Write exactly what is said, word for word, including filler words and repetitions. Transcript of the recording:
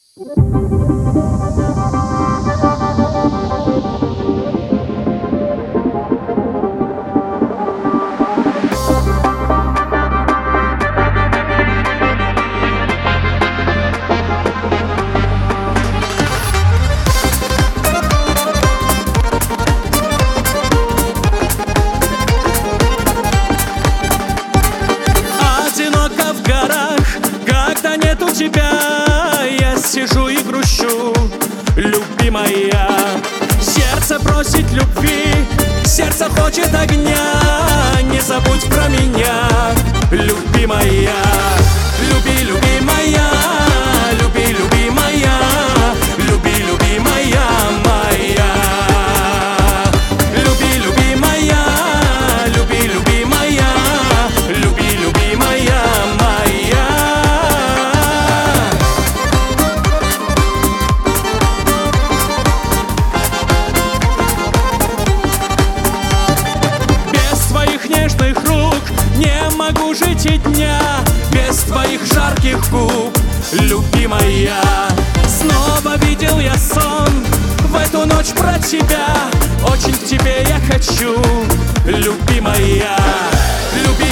Одиноко в горах, когда нет у тебя, я сижу и грущу, любимая. Сердце просит любви, сердце хочет огня. Не забудь про меня, любимая. Люби, любимая, люби, любимая, люби, любимая моя. Люби, любимая, люби, любимая, люби, любимая моя. Без твоих нежных рук не могу жить и дня, без твоих жарких губ, любимая. Снова видел я сон в эту ночь про тебя, очень к тебе я хочу, любимая. Люби,